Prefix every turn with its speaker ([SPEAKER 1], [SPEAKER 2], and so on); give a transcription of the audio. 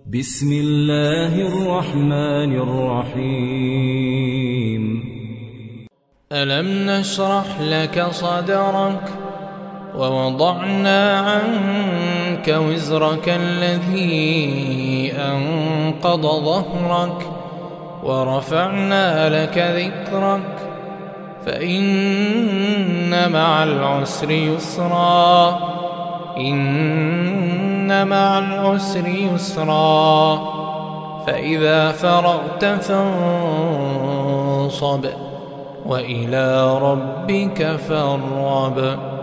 [SPEAKER 1] بسم الله الرحمن الرحيم
[SPEAKER 2] ألم نشرح لك صدرك ووضعنا عنك وزرك الذي أنقض ظهرك ورفعنا لك ذكرك فإن مع العسر يسرا إن مع العسر يسرا فإذا فرغت فانصب وإلى ربك فارغب.